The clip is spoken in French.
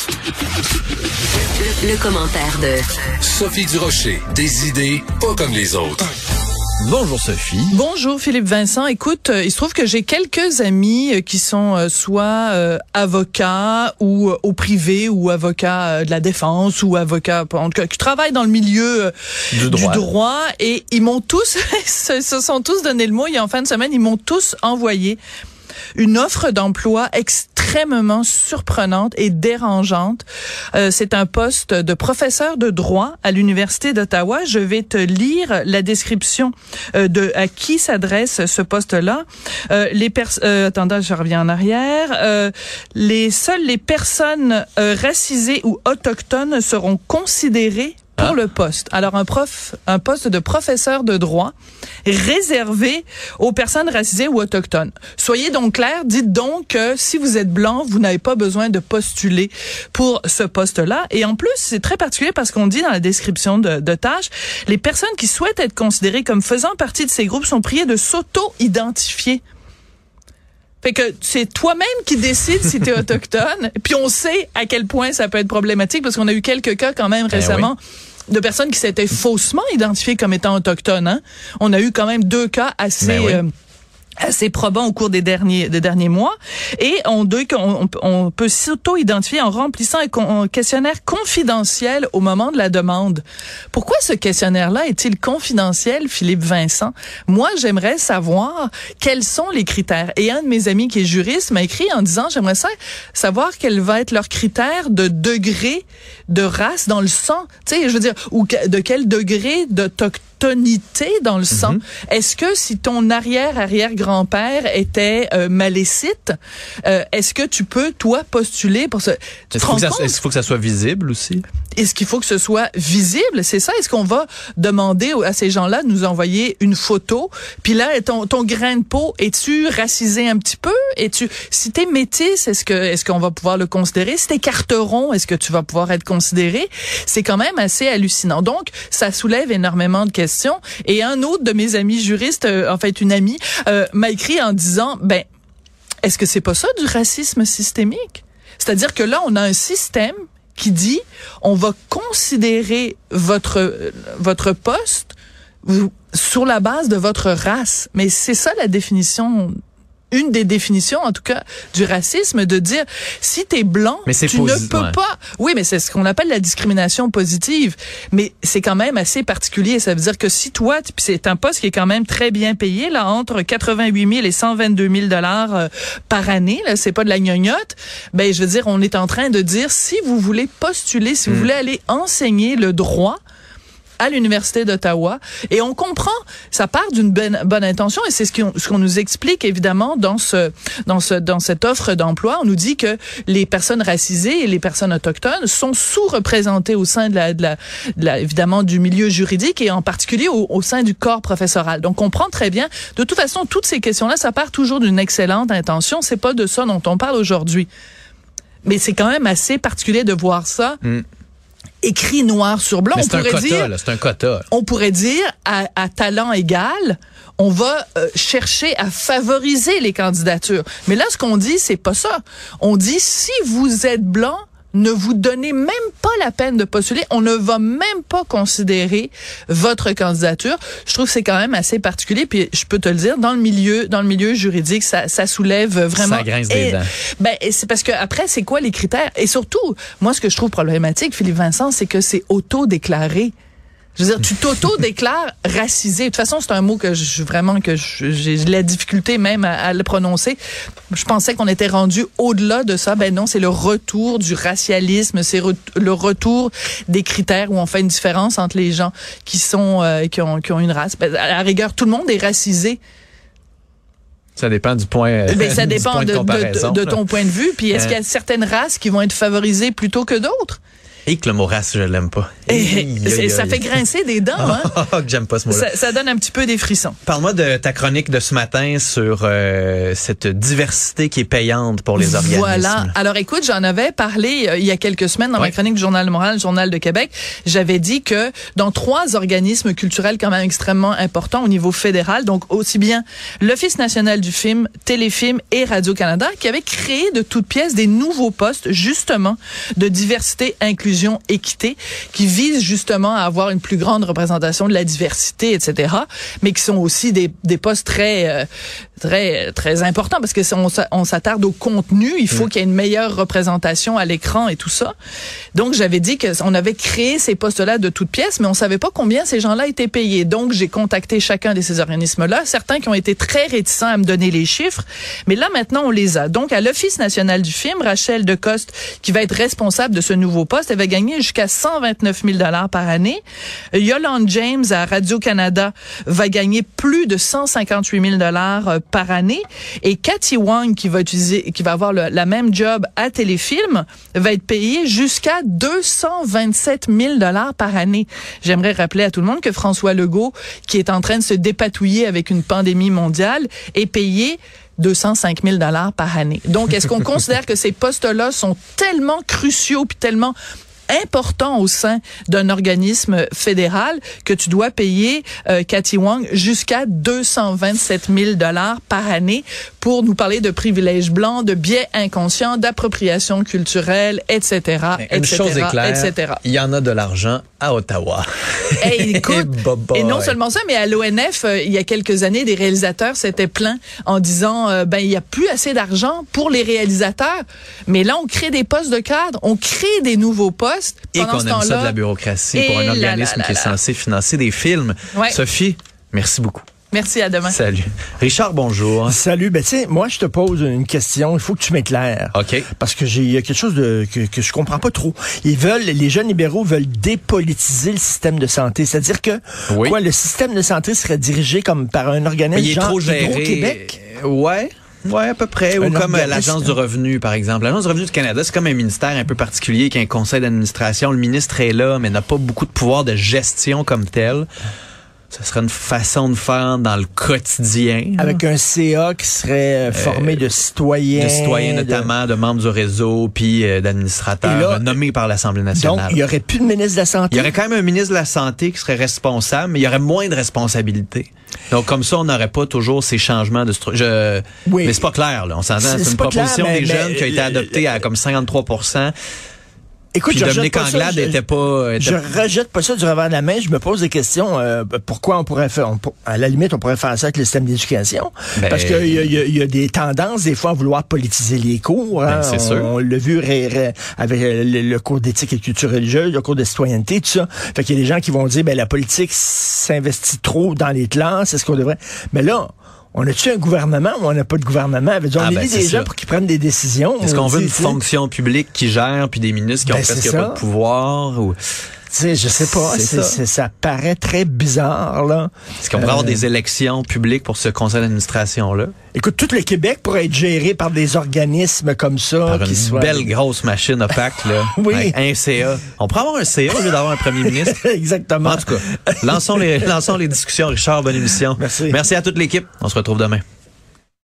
Le commentaire de Sophie Durocher. Des idées pas comme les autres. Bonjour Sophie. Bonjour Philippe Vincent. Écoute, il se trouve que j'ai quelques amis qui sont soit avocats ou au privé ou avocats de la défense ou avocats en tout cas, qui travaillent dans le milieu du droit et ils m'ont tous se sont tous donné le mot. Et en fin de semaine, ils m'ont tous envoyé une offre d'emploi extrêmement surprenante et dérangeante. C'est un poste de professeur de droit à l'Université d'Ottawa. Je vais te lire la description de à qui s'adresse ce poste-là. Attendez, je reviens en arrière. Seules les personnes racisées ou autochtones seront considérées pour le poste. Alors, un poste de professeur de droit réservé aux personnes racisées ou autochtones. Soyez donc clairs, dites donc que si vous êtes blanc, vous n'avez pas besoin de postuler pour ce poste-là. Et en plus, c'est très particulier parce qu'on dit dans la description de tâches, les personnes qui souhaitent être considérées comme faisant partie de ces groupes sont priées de s'auto-identifier. Fait que c'est toi-même qui décides si t'es autochtone. Puis on sait à quel point ça peut être problématique parce qu'on a eu quelques cas quand même récemment de personnes qui s'étaient faussement identifiées comme étant autochtones. Hein? On a eu quand même 2 cas assez probants au cours des derniers mois. Et on peut s'auto-identifier en remplissant un questionnaire confidentiel au moment de la demande. Pourquoi ce questionnaire-là est-il confidentiel, Philippe Vincent? Moi, j'aimerais savoir quels sont les critères. Et un de mes amis qui est juriste m'a écrit en disant, j'aimerais savoir quel va être leur critère de degré de race dans le sang. Tu sais, je veux dire, ou de quel degré d'autochtonité dans le sang. Est-ce que si ton arrière-grand-père était malécite, est-ce que tu peux, toi, postuler pour ce... Est-ce qu'il faut que ça soit visible aussi? Est-ce qu'il faut que ce soit visible? C'est ça? Est-ce qu'on va demander à ces gens-là de nous envoyer une photo? Puis là, ton grain de peau, es-tu racisé un petit peu? Si t'es métisse, est-ce qu'on va pouvoir le considérer? Si t'es carteron, est-ce que tu vas pouvoir être considéré? C'est quand même assez hallucinant. Donc, ça soulève énormément de questions. Et un autre de mes amis juristes, en fait une amie, m'a écrit en disant, est-ce que c'est pas ça du racisme systémique? C'est-à-dire que là, on a un système qui dit, on va considérer votre poste sur la base de votre race. Mais c'est ça la définition, une des définitions, en tout cas, du racisme, de dire, si t'es blanc, tu ne peux pas. Oui, mais c'est ce qu'on appelle la discrimination positive. Mais c'est quand même assez particulier. Ça veut dire que si toi, puis c'est un poste qui est quand même très bien payé, là, entre 88 000 et 122 000 $ par année, là, c'est pas de la gnognotte. Je veux dire, on est en train de dire, si vous voulez postuler, si vous voulez aller enseigner le droit à l'Université d'Ottawa, et on comprend, ça part d'une bonne intention, et c'est ce qu'on nous explique évidemment dans cette offre d'emploi. On nous dit que les personnes racisées et les personnes autochtones sont sous-représentées au sein évidemment du milieu juridique et en particulier au sein du corps professoral. Donc on comprend très bien. De toute façon, toutes ces questions-là, ça part toujours d'une excellente intention. C'est pas de ça dont on parle aujourd'hui. Mais c'est quand même assez particulier de voir ça. Écrit noir sur blanc. C'est un quota. On pourrait dire, à talent égal, on va chercher à favoriser les candidatures. Mais là, ce qu'on dit, c'est pas ça. On dit, si vous êtes blanc, ne vous donnez même pas la peine de postuler. On ne va même pas considérer votre candidature. Je trouve que c'est quand même assez particulier. Puis je peux te le dire, dans le milieu juridique, ça soulève vraiment. Ça grince des dents. C'est parce que après, c'est quoi les critères? Et surtout, moi, ce que je trouve problématique, Philippe Vincent, c'est que c'est auto-déclaré. Je veux dire, tu t'auto-déclares racisé. De toute façon, c'est un mot que j'ai de la difficulté même à le prononcer. Je pensais qu'on était rendu au-delà de ça. Non, c'est le retour du racialisme, c'est le retour des critères où on fait une différence entre les gens qui ont une race. À la rigueur, tout le monde est racisé. Ça dépend du point. Ça dépend de comparaison, de ton point de vue. Puis est-ce qu'il y a certaines races qui vont être favorisées plutôt que d'autres? Et que le mot race, je l'aime pas. Ça fait grincer des dents, hein? Que j'aime pas ce mot-là. Ça donne un petit peu des frissons. Parle-moi de ta chronique de ce matin sur cette diversité qui est payante pour les organismes. Voilà. Alors écoute, j'en avais parlé il y a quelques semaines dans ma chronique du Journal de Montréal, le Journal de Québec. J'avais dit que dans 3 organismes culturels quand même extrêmement importants au niveau fédéral, donc aussi bien l'Office national du film, Téléfilm et Radio-Canada, qui avaient créé de toutes pièces des nouveaux postes, justement, de diversité, inclusion, équité, qui visent justement à avoir une plus grande représentation de la diversité, etc., mais qui sont aussi des postes très importants parce que on s'attarde au contenu, il faut qu'il y ait une meilleure représentation à l'écran et tout ça. Donc, j'avais dit qu'on avait créé ces postes-là de toutes pièces, mais on savait pas combien ces gens-là étaient payés. Donc, j'ai contacté chacun de ces organismes-là, certains qui ont été très réticents à me donner les chiffres, mais là, maintenant, on les a. Donc, à l'Office national du film, Rachel Decoste, qui va être responsable de ce nouveau poste, elle va gagner jusqu'à 129 000 $ par année. Yolande James, à Radio-Canada, va gagner plus de 158 000 $ par année. Et Cathy Wong, qui va avoir la même job à Téléfilm, va être payée jusqu'à 227 000 $ par année. J'aimerais rappeler à tout le monde que François Legault, qui est en train de se dépatouiller avec une pandémie mondiale, est payé 205 000 $ par année. Donc, est-ce qu'on considère que ces postes-là sont tellement cruciaux puis tellement important au sein d'un organisme fédéral que tu dois payer Cathy Wong jusqu'à 227 000 $ par année pour nous parler de privilèges blancs, de biais inconscients, d'appropriation culturelle, etc., Une chose est claire, etc. Il y en a de l'argent à Ottawa. Hey, écoute, et non seulement ça, mais à l'ONF, il y a quelques années, des réalisateurs s'étaient plaints en disant, il y a plus assez d'argent pour les réalisateurs. Mais là, on crée des postes de cadre, on crée des nouveaux postes. Et qu'on aime ça de la bureaucratie pour un organisme qui est censé financer des films. Ouais. Sophie, merci beaucoup. Merci, à demain. Salut. Richard, bonjour. Salut. Ben, tu sais, moi, je te pose une question. Il faut que tu m'éclaires. OK. Parce que il y a quelque chose que je comprends pas trop. Les jeunes libéraux veulent dépolitiser le système de santé. C'est-à-dire que, le système de santé serait dirigé comme par un organisme il est genre trop géré. Hydro-Québec? Ouais, à peu près. Ou comme l'Agence du revenu, par exemple. L'Agence du revenu du Canada, c'est comme un ministère un peu particulier qui a un conseil d'administration. Le ministre est là, mais n'a pas beaucoup de pouvoir de gestion comme tel. Ce serait une façon de faire dans le quotidien. Avec un CA qui serait formé de citoyens. De citoyens notamment, de membres du réseau, puis d'administrateurs nommés par l'Assemblée nationale. Donc, il n'y aurait plus de ministre de la Santé? Il y aurait quand même un ministre de la Santé qui serait responsable, mais il y aurait moins de responsabilités. Donc, comme ça, on n'aurait pas toujours ces changements de structure. Oui. Mais c'est pas clair, là. On s'entend, c'est une proposition des jeunes qui a été adoptée à comme 53%. Écoute, puis Dominique Anglade était pas... Je rejette pas ça du revers de la main. Je me pose des questions. Pourquoi on pourrait faire... à la limite, on pourrait faire ça avec le système d'éducation. Parce qu'il y a des tendances, des fois, à vouloir politiser les cours. Hein. C'est sûr. On l'a vu avec le cours d'éthique et culture religieuse, le cours de citoyenneté, tout ça. Fait qu'il y a des gens qui vont dire, la politique s'investit trop dans les classes. Est-ce qu'on devrait... Mais là... On a-tu un gouvernement ou on n'a pas de gouvernement? On élit des gens pour qu'ils prennent des décisions. Est-ce qu'on veut une fonction publique qui gère, puis des ministres qui ont presque pas de pouvoir? Ou... Tu sais, je sais pas. Ça paraît très bizarre, là. Est-ce qu'on pourrait avoir des élections publiques pour ce conseil d'administration-là? Écoute, tout le Québec pourrait être géré par des organismes comme ça. Par une belle grosse machine opaque, là. Oui. Avec un CA. On pourrait avoir un CA au lieu d'avoir un premier ministre. Exactement. En tout cas, lançons les discussions. Richard, bonne émission. Merci. Merci à toute l'équipe. On se retrouve demain.